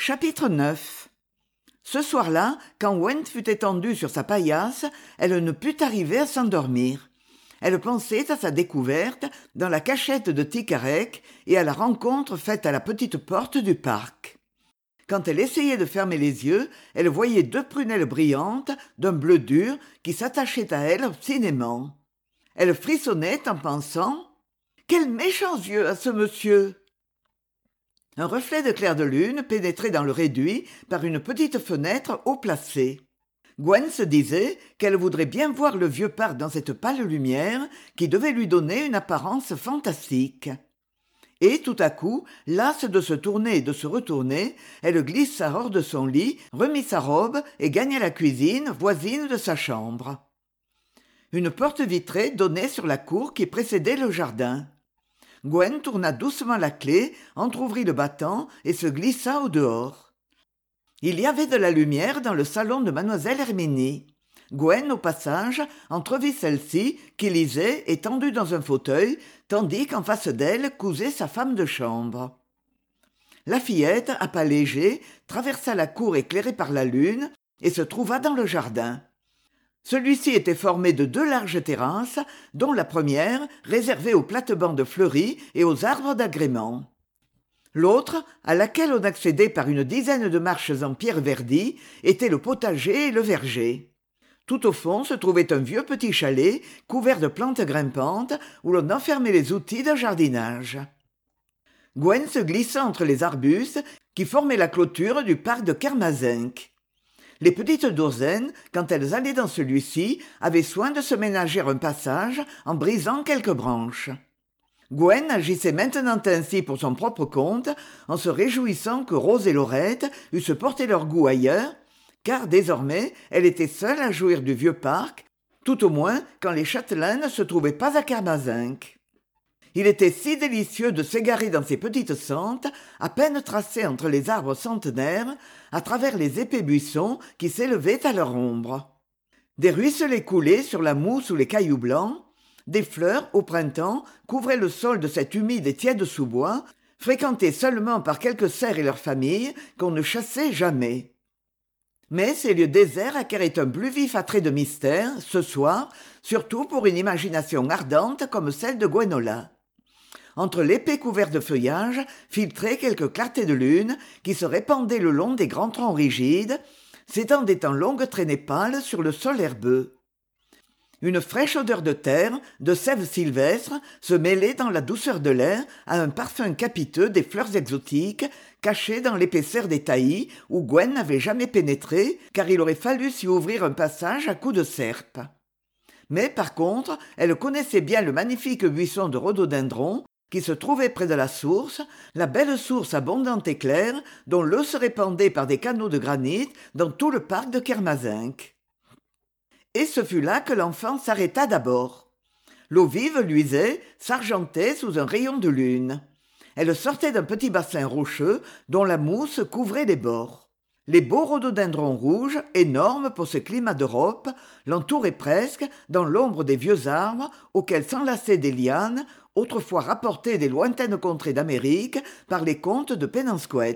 Chapitre 9. Ce soir-là, quand Gwen fut étendue sur sa paillasse, elle ne put arriver à s'endormir. Elle pensait à sa découverte dans la cachette de Ticarec et à la rencontre faite à la petite porte du parc. Quand elle essayait de fermer les yeux, elle voyait deux prunelles brillantes, d'un bleu dur, qui s'attachaient à elle obstinément. Elle frissonnait en pensant « Quels méchants yeux a ce monsieur !» Un reflet de clair de lune pénétrait dans le réduit par une petite fenêtre haut placée. Gwen se disait qu'elle voudrait bien voir le vieux parc dans cette pâle lumière qui devait lui donner une apparence fantastique. Et tout à coup, lasse de se tourner et de se retourner, elle glissa hors de son lit, remit sa robe et gagna la cuisine voisine de sa chambre. Une porte vitrée donnait sur la cour qui précédait le jardin. Gwen tourna doucement la clef, entr'ouvrit le battant et se glissa au dehors. Il y avait de la lumière dans le salon de mademoiselle Herminie. Gwen, au passage, entrevit celle-ci qui lisait, étendue dans un fauteuil, tandis qu'en face d'elle cousait sa femme de chambre. La fillette, à pas légers, traversa la cour éclairée par la lune et se trouva dans le jardin. Celui-ci était formé de deux larges terrasses, dont la première, réservée aux plates-bandes fleuries et aux arbres d'agrément. L'autre, à laquelle on accédait par une dizaine de marches en pierre verdie, était le potager et le verger. Tout au fond se trouvait un vieux petit chalet, couvert de plantes grimpantes, où l'on enfermait les outils de jardinage. Gwen se glissa entre les arbustes qui formaient la clôture du parc de Kermazinck. Les petites douzaines, quand elles allaient dans celui-ci, avaient soin de se ménager un passage en brisant quelques branches. Gwen agissait maintenant ainsi pour son propre compte, en se réjouissant que Rose et Laurette eussent porté leur goût ailleurs, car désormais elle était seule à jouir du vieux parc, tout au moins quand les châtelains ne se trouvaient pas à Kermazinck. Il était si délicieux de s'égarer dans ces petites sentes, à peine tracées entre les arbres centenaires, à travers les épais buissons qui s'élevaient à leur ombre. Des ruisselets coulaient sur la mousse ou les cailloux blancs, des fleurs, au printemps, couvraient le sol de cet humide et tiède sous-bois, fréquenté seulement par quelques cerfs et leurs familles qu'on ne chassait jamais. Mais ces lieux déserts acquéraient un plus vif attrait de mystère, ce soir, surtout pour une imagination ardente comme celle de Gwenola. Entre l'épais couvert de feuillage filtraient quelques clartés de lune qui se répandaient le long des grands troncs rigides, s'étendaient en longues traînées pâles sur le sol herbeux. Une fraîche odeur de terre, de sève sylvestre, se mêlait dans la douceur de l'air à un parfum capiteux des fleurs exotiques, cachées dans l'épaisseur des taillis où Gwen n'avait jamais pénétré, car il aurait fallu s'y ouvrir un passage à coups de serpe. Mais par contre, elle connaissait bien le magnifique buisson de rhododendron qui se trouvait près de la source, la belle source abondante et claire, dont l'eau se répandait par des canaux de granit dans tout le parc de Kermazinck. Et ce fut là que l'enfant s'arrêta d'abord. L'eau vive luisait, s'argentait sous un rayon de lune. Elle sortait d'un petit bassin rocheux dont la mousse couvrait les bords. Les beaux rhododendrons rouges, énormes pour ce climat d'Europe, l'entouraient presque dans l'ombre des vieux arbres auxquels s'enlaçaient des lianes, autrefois rapportées des lointaines contrées d'Amérique par les comtes de Penensquet.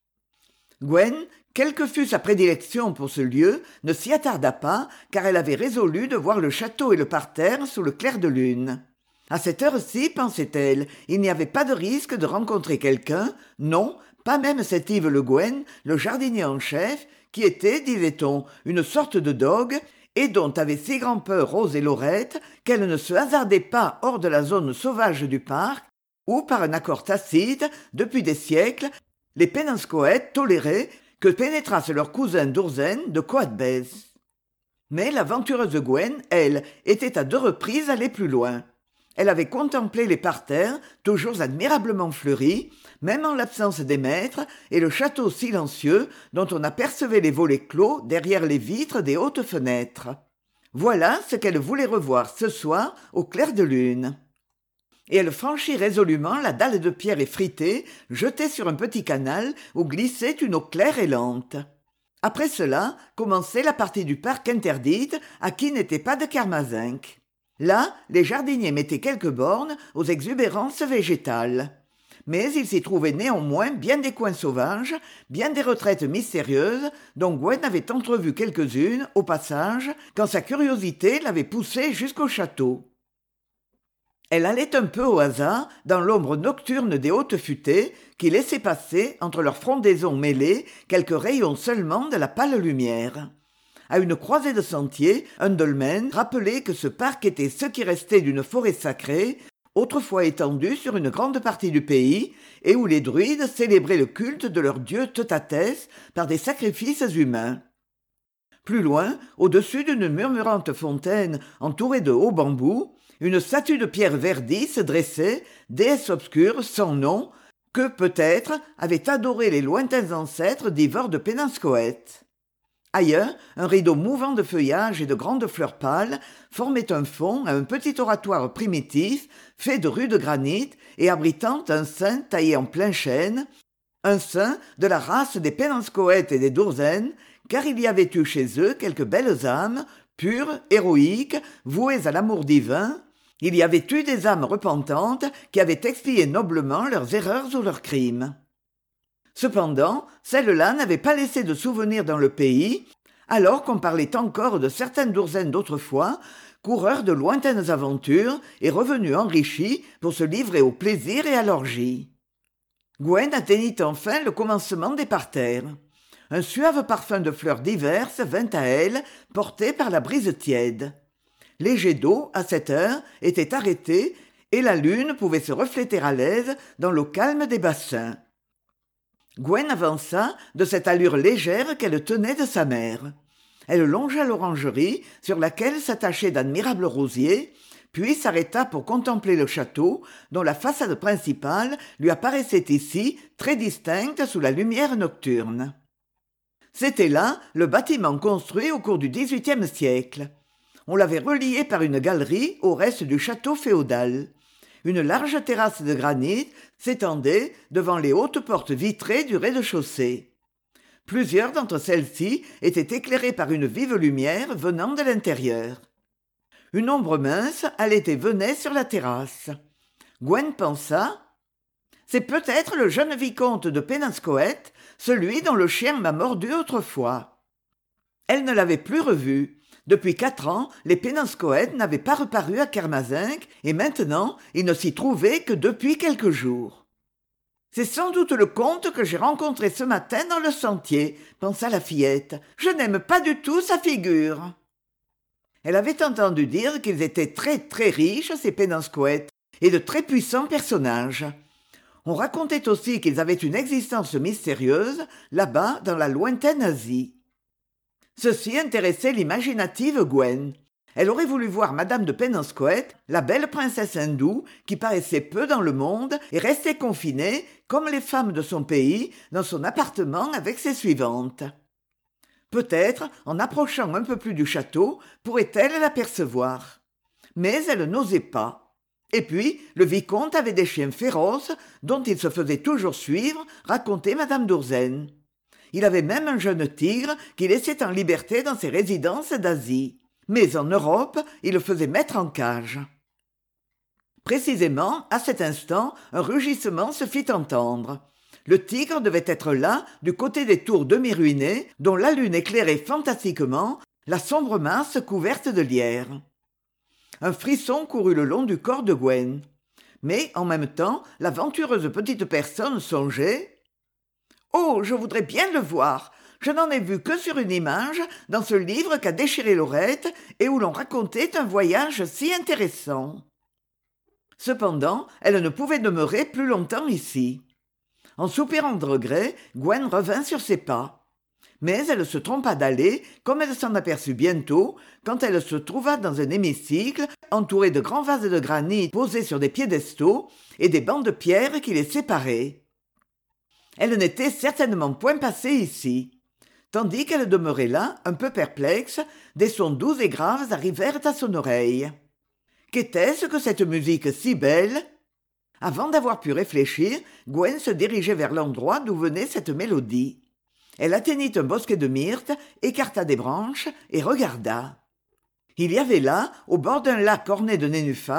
Gwen, quelle que fût sa prédilection pour ce lieu, ne s'y attarda pas, car elle avait résolu de voir le château et le parterre sous le clair de lune. À cette heure-ci, pensait-elle, il n'y avait pas de risque de rencontrer quelqu'un, non, pas même cet Yves Le Guen, le jardinier en chef, qui était, disait-on, une sorte de dogue, et dont avaient si grand-peur Rose et Laurette qu'elles ne se hasardaient pas hors de la zone sauvage du parc, où, par un accord tacite, depuis des siècles, les Penenscoët toléraient que pénétrassent leurs cousins d'Ourzen de Coatbez. Mais l'aventureuse Gwen, elle, était à 2 reprises allée plus loin. Elle avait contemplé les parterres, toujours admirablement fleuris, même en l'absence des maîtres, et le château silencieux dont on apercevait les volets clos derrière les vitres des hautes fenêtres. Voilà ce qu'elle voulait revoir ce soir au clair de lune. Et elle franchit résolument la dalle de pierre effritée, jetée sur un petit canal où glissait une eau claire et lente. Après cela, commençait la partie du parc interdite à qui n'était pas de Kermazinck. Là, les jardiniers mettaient quelques bornes aux exubérances végétales. mais il s'y trouvait néanmoins bien des coins sauvages, bien des retraites mystérieuses, dont Gwen avait entrevu quelques-unes, au passage, quand sa curiosité l'avait poussée jusqu'au château. Elle allait un peu au hasard dans l'ombre nocturne des hautes futaies qui laissaient passer, entre leurs frondaisons mêlées, quelques rayons seulement de la pâle lumière. À une croisée de sentiers, un dolmen rappelait que ce parc était ce qui restait d'une forêt sacrée, autrefois étendue sur une grande partie du pays, et où les druides célébraient le culte de leur dieu Teutates par des sacrifices humains. Plus loin, au-dessus d'une murmurante fontaine entourée de hauts bambous, une statue de pierre verdie se dressait, déesse obscure, sans nom, que, peut-être, avaient adoré les lointains ancêtres d'Ivor de Péninscoët. Ailleurs, un rideau mouvant de feuillage et de grandes fleurs pâles formait un fond à un petit oratoire primitif fait de rude granit et abritant un saint taillé en plein chêne, un saint de la race des Péninscoët et des Dourzen, car il y avait eu chez eux quelques belles âmes, pures, héroïques, vouées à l'amour divin. Il y avait eu des âmes repentantes qui avaient expié noblement leurs erreurs ou leurs crimes. Cependant, celles-là n'avaient pas laissé de souvenirs dans le pays, alors qu'on parlait encore de certaines Dourzen d'autrefois, coureurs de lointaines aventures et revenus enrichis pour se livrer au plaisir et à l'orgie. Gwen atteignit enfin le commencement des parterres. Un suave parfum de fleurs diverses vint à elle, porté par la brise tiède. Les jets d'eau, à cette heure, étaient arrêtés et la lune pouvait se refléter à l'aise dans l'eau calme des bassins. Gwen avança de cette allure légère qu'elle tenait de sa mère. Elle longea l'orangerie sur laquelle s'attachaient d'admirables rosiers, puis s'arrêta pour contempler le château dont la façade principale lui apparaissait ici très distincte sous la lumière nocturne. C'était là le bâtiment construit au cours du XVIIIe siècle. On l'avait relié par une galerie au reste du château féodal. Une large terrasse de granit s'étendait devant les hautes portes vitrées du rez-de-chaussée. Plusieurs d'entre celles-ci étaient éclairées par une vive lumière venant de l'intérieur. Une ombre mince allait et venait sur la terrasse. Gwen pensa « C'est peut-être le jeune vicomte de Péninscoët, celui dont le chien m'a mordu autrefois. » Elle ne l'avait plus revu. Depuis 4 ans, les Péninscoët n'avaient pas reparu à Kermazinck, et maintenant, ils ne s'y trouvaient que depuis quelques jours. « C'est sans doute le comte que j'ai rencontré ce matin dans le sentier, » pensa la fillette. « Je n'aime pas du tout sa figure. » Elle avait entendu dire qu'ils étaient très très riches, ces Péninscoët, et de très puissants personnages. On racontait aussi qu'ils avaient une existence mystérieuse, là-bas dans la lointaine Asie. Ceci intéressait l'imaginative Gwen. Elle aurait voulu voir Madame de Péninscoët, la belle princesse hindoue, qui paraissait peu dans le monde et restait confinée, comme les femmes de son pays, dans son appartement avec ses suivantes. Peut-être, en approchant un peu plus du château, pourrait-elle l'apercevoir. Mais elle n'osait pas. Et puis, le vicomte avait des chiens féroces, dont il se faisait toujours suivre, racontait Madame Dourzen. Il avait même un jeune tigre qui laissait en liberté dans ses résidences d'Asie. Mais en Europe, il le faisait mettre en cage. Précisément, à cet instant, un rugissement se fit entendre. Le tigre devait être là, du côté des tours demi-ruinées, dont la lune éclairait fantastiquement la sombre masse couverte de lierre. Un frisson courut le long du corps de Gwen. Mais, en même temps, l'aventureuse petite personne songeait « Oh, je voudrais bien le voir. Je n'en ai vu que sur une image dans ce livre qu'a déchiré Laurette et où l'on racontait un voyage si intéressant. » Cependant, elle ne pouvait demeurer plus longtemps ici. En soupirant de regret, Gwen revint sur ses pas. Mais elle se trompa d'allée, comme elle s'en aperçut bientôt, quand elle se trouva dans un hémicycle entouré de grands vases de granit posés sur des piédestaux et des bancs de pierre qui les séparaient. Elle n'était certainement point passée ici. Tandis qu'elle demeurait là, un peu perplexe, des sons doux et graves arrivèrent à son oreille. Qu'était-ce que cette musique si belle ? Avant d'avoir pu réfléchir, Gwen se dirigeait vers l'endroit d'où venait cette mélodie. Elle atteignit un bosquet de myrtes, écarta des branches et regarda. Il y avait là, au bord d'un lac orné de nénuphars,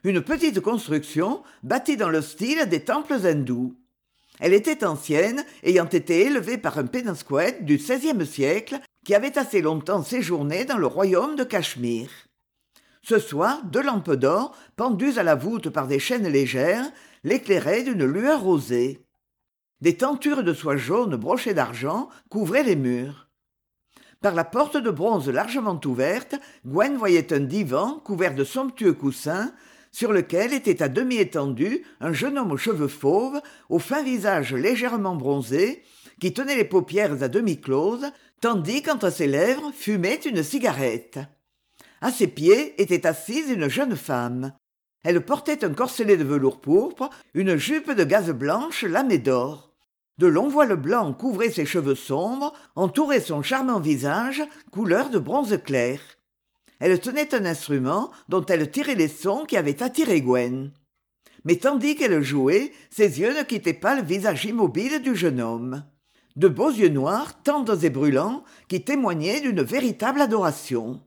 une petite construction bâtie dans le style des temples hindous. Elle était ancienne, ayant été élevée par un Péninsquet du XVIe siècle qui avait assez longtemps séjourné dans le royaume de Cachemire. Ce soir, 2 lampes d'or, pendues à la voûte par des chaînes légères, l'éclairaient d'une lueur rosée. Des tentures de soie jaune brochées d'argent couvraient les murs. Par la porte de bronze largement ouverte, Gwen voyait un divan couvert de somptueux coussins, sur lequel était à demi étendu un jeune homme aux cheveux fauves, au fin visage légèrement bronzé, qui tenait les paupières à demi closes, tandis qu'entre ses lèvres fumait une cigarette. À ses pieds était assise une jeune femme. Elle portait un corselet de velours pourpre, une jupe de gaze blanche lamée d'or. De longs voiles blancs couvraient ses cheveux sombres, entouraient son charmant visage, couleur de bronze clair. Elle tenait un instrument dont elle tirait les sons qui avaient attiré Gwen. Mais tandis qu'elle jouait, ses yeux ne quittaient pas le visage immobile du jeune homme. De beaux yeux noirs, tendres et brûlants, qui témoignaient d'une véritable adoration.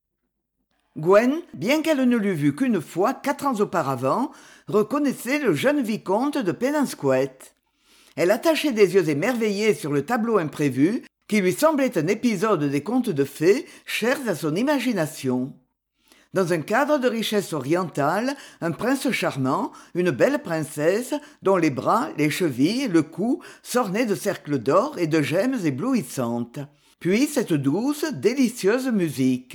Gwen, bien qu'elle ne l'eût vu qu'une fois 4 ans auparavant, reconnaissait le jeune vicomte de Péninsquet. Elle attachait des yeux émerveillés sur le tableau imprévu, qui lui semblait un épisode des contes de fées chers à son imagination. Dans un cadre de richesse orientale, un prince charmant, une belle princesse, dont les bras, les chevilles, le cou s'ornaient de cercles d'or et de gemmes éblouissantes. Puis cette douce, délicieuse musique.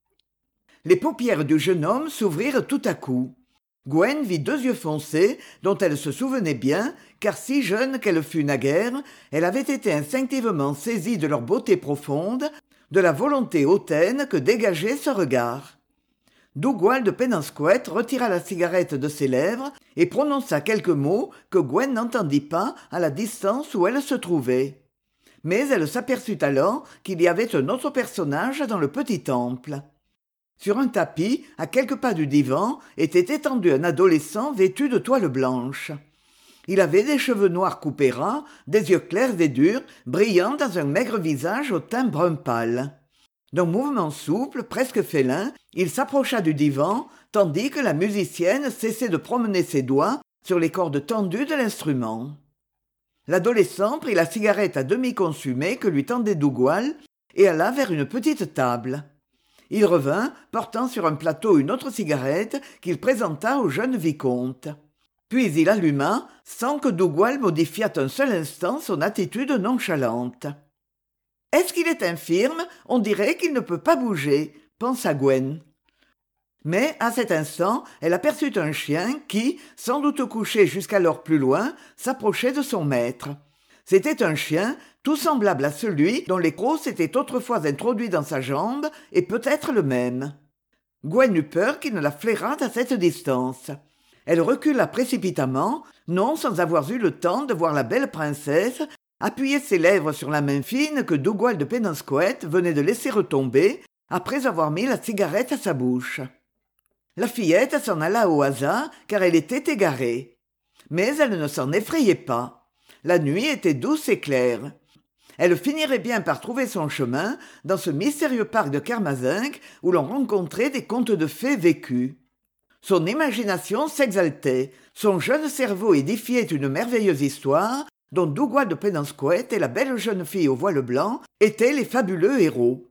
Les paupières du jeune homme s'ouvrirent tout à coup. Gwen vit 2 yeux foncés, dont elle se souvenait bien, car si jeune qu'elle fût naguère, elle avait été instinctivement saisie de leur beauté profonde, de la volonté hautaine que dégageait ce regard. Dougal de Péninsquet retira la cigarette de ses lèvres et prononça quelques mots que Gwen n'entendit pas à la distance où elle se trouvait. Mais elle s'aperçut alors qu'il y avait un autre personnage dans le petit temple. Sur un tapis, à quelques pas du divan, était étendu un adolescent vêtu de toile blanche. Il avait des cheveux noirs coupés ras, des yeux clairs et durs, brillant dans un maigre visage au teint brun pâle. D'un mouvement souple, presque félin, il s'approcha du divan, tandis que la musicienne cessait de promener ses doigts sur les cordes tendues de l'instrument. L'adolescent prit la cigarette à demi consumée que lui tendait Dougal et alla vers une petite table. Il revint, portant sur un plateau une autre cigarette qu'il présenta au jeune vicomte. Puis il alluma, sans que Dougal modifiât un seul instant son attitude nonchalante. « Est-ce qu'il est infirme ? On dirait qu'il ne peut pas bouger, » pensa Gwen. Mais, à cet instant, elle aperçut un chien qui, sans doute couché jusqu'alors plus loin, s'approchait de son maître. C'était un chien tout semblable à celui dont les crocs s'étaient autrefois introduits dans sa jambe, et peut-être le même. Gwen eut peur qu'il ne la flairât à cette distance. Elle recula précipitamment, non sans avoir eu le temps de voir la belle princesse appuyer ses lèvres sur la main fine que Dougal de Péninsquet venait de laisser retomber après avoir mis la cigarette à sa bouche. La fillette s'en alla au hasard car elle était égarée. Mais elle ne s'en effrayait pas. La nuit était douce et claire. Elle finirait bien par trouver son chemin dans ce mystérieux parc de Kermazinc où l'on rencontrait des contes de fées vécus. Son imagination s'exaltait, son jeune cerveau édifiait une merveilleuse histoire dont Dougal de Péninsquet et la belle jeune fille au voile blanc étaient les fabuleux héros.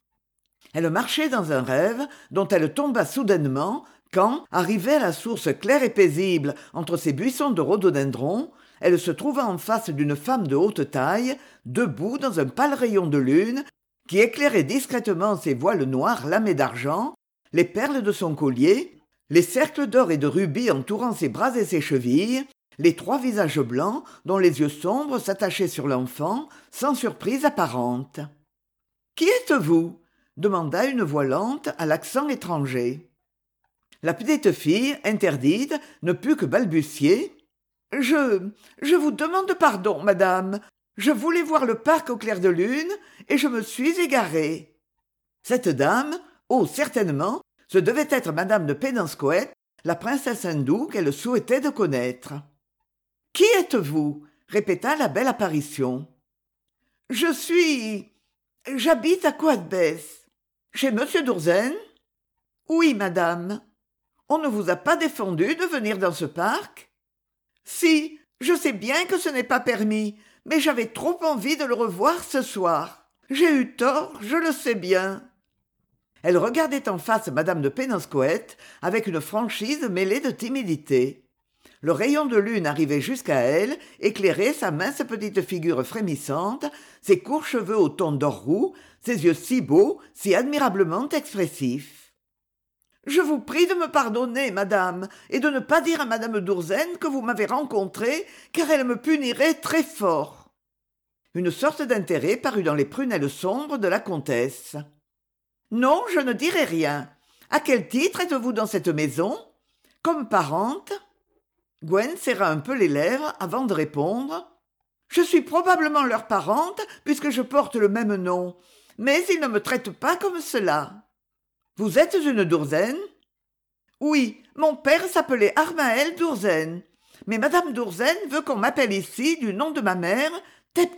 Elle marchait dans un rêve dont elle tomba soudainement quand, arrivée à la source claire et paisible entre ces buissons de rhododendrons, elle se trouva en face d'une femme de haute taille, debout dans un pâle rayon de lune, qui éclairait discrètement ses voiles noirs lamés d'argent, les perles de son collier, les cercles d'or et de rubis entourant ses bras et ses chevilles, les 3 visages blancs dont les yeux sombres s'attachaient sur l'enfant, sans surprise apparente. « Qui êtes-vous » demanda une voix lente à l'accent étranger. La petite fille, interdite, ne put que balbutier. « Je vous demande pardon, madame. Je voulais voir le parc au clair de lune et je me suis égarée. » Cette dame, oh certainement, ce devait être madame de Péninsquet, la princesse hindoue qu'elle souhaitait de connaître. « Qui êtes-vous » répéta la belle apparition. « J'habite à Coadbès. Chez monsieur d'Ourzen ?»« Oui, madame. » On ne vous a pas défendu de venir dans ce parc ? Si, je sais bien que ce n'est pas permis, mais j'avais trop envie de le revoir ce soir. J'ai eu tort, je le sais bien. Elle regardait en face madame de Péninscoët avec une franchise mêlée de timidité. Le rayon de lune arrivait jusqu'à elle, éclairait sa mince petite figure frémissante, ses courts cheveux au ton d'or roux, ses yeux si beaux, si admirablement expressifs. « Je vous prie de me pardonner, madame, et de ne pas dire à madame d'Ourzen que vous m'avez rencontrée, car elle me punirait très fort. » Une sorte d'intérêt parut dans les prunelles sombres de la comtesse. « Non, je ne dirai rien. À quel titre êtes-vous dans cette maison ? Comme parente ?» Gwen serra un peu les lèvres avant de répondre. « Je suis probablement leur parente, puisque je porte le même nom, mais ils ne me traitent pas comme cela. » « Vous êtes une d'Ourzen ?»« Oui, mon père s'appelait Armaël d'Ourzen, mais madame d'Ourzen veut qu'on m'appelle ici, du nom de ma mère, Tepnine. »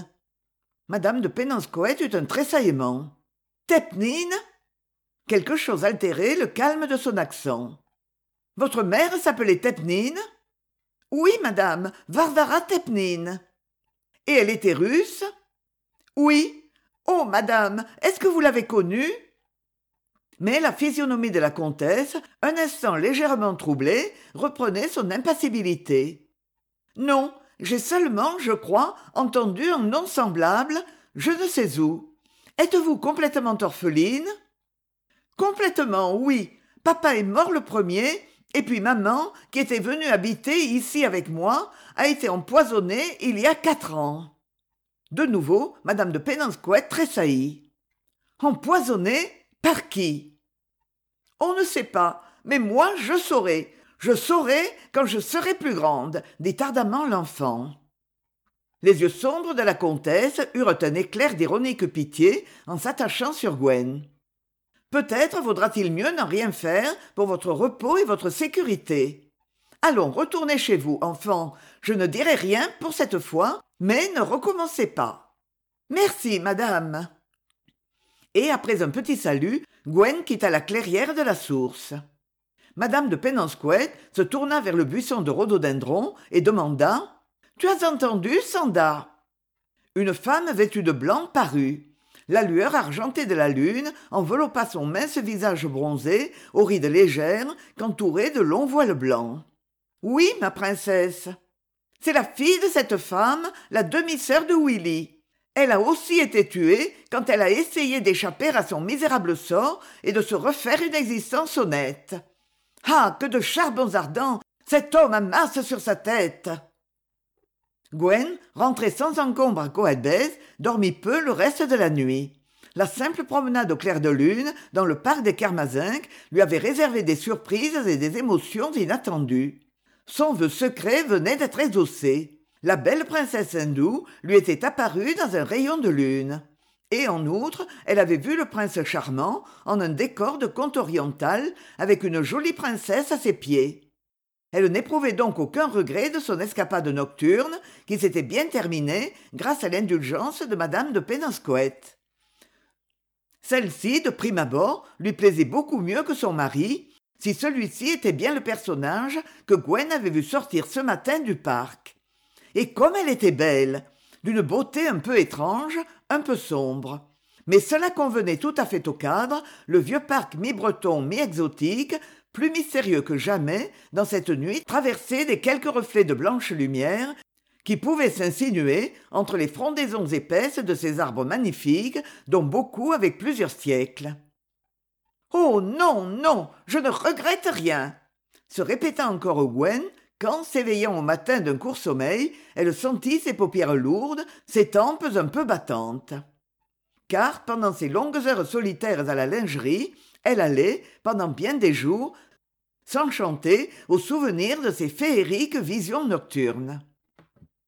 Madame de Péninscoët eut un tressaillement. « Tepnine ?» Quelque chose altérait le calme de son accent. « Votre mère s'appelait Tepnine ?»« Oui, madame, Varvara Tepnine. »« Et elle était russe ?»« Oui. Oh, madame, est-ce que vous l'avez connue ?» Mais la physionomie de la comtesse, un instant légèrement troublée, reprenait son impassibilité. « Non, j'ai seulement, je crois, entendu un nom semblable, je ne sais où. Êtes-vous complètement orpheline ?»« Complètement, oui. Papa est mort le premier, et puis maman, qui était venue habiter ici avec moi, a été empoisonnée il y a 4 ans. » De nouveau, madame de Péninscoët tressaillit. « Empoisonnée ? Par qui ? » « On ne sait pas, mais moi je saurai. Je saurai quand je serai plus grande, dit ardemment l'enfant. Les yeux sombres de la comtesse eurent un éclair d'ironique pitié en s'attachant sur Gwen. Peut-être vaudra-t-il mieux n'en rien faire pour votre repos et votre sécurité. Allons, retournez chez vous, enfant. Je ne dirai rien pour cette fois, mais ne recommencez pas. Merci, madame. Et après un petit salut, Gwen quitta la clairière de la source. Madame de Péninscoët se tourna vers le buisson de rhododendron et demanda « Tu as entendu, Sanda ?» Une femme vêtue de blanc parut. La lueur argentée de la lune enveloppa son mince visage bronzé, aux rides légères, qu'entouraient de longs voiles blancs. « Oui, ma princesse. C'est la fille de cette femme, la demi-sœur de Willy. Elle a aussi été tuée quand elle a essayé d'échapper à son misérable sort et de se refaire une existence honnête. Ah, que de charbons ardents cet homme amasse sur sa tête !» Gwen, rentrée sans encombre à Coedbez, dormit peu le reste de la nuit. La simple promenade au clair de lune, dans le parc des Carmazinques, lui avait réservé des surprises et des émotions inattendues. Son vœu secret venait d'être exaucé. La belle princesse hindoue lui était apparue dans un rayon de lune. Et en outre, elle avait vu le prince charmant en un décor de conte oriental avec une jolie princesse à ses pieds. Elle n'éprouvait donc aucun regret de son escapade nocturne qui s'était bien terminée grâce à l'indulgence de madame de Péninscoët. Celle-ci, de prime abord, lui plaisait beaucoup mieux que son mari, si celui-ci était bien le personnage que Gwen avait vu sortir ce matin du parc. Et comme elle était belle, d'une beauté un peu étrange, un peu sombre. Mais cela convenait tout à fait au cadre, le vieux parc mi-breton, mi-exotique, plus mystérieux que jamais, dans cette nuit traversée des quelques reflets de blanche lumière qui pouvaient s'insinuer entre les frondaisons épaisses de ces arbres magnifiques, dont beaucoup avec plusieurs siècles. « Oh non, non, je ne regrette rien !» se répéta encore Gwen, quand, s'éveillant au matin d'un court sommeil, elle sentit ses paupières lourdes, ses tempes un peu battantes. Car, pendant ces longues heures solitaires à la lingerie, elle allait, pendant bien des jours, s'enchanter au souvenir de ces féeriques visions nocturnes.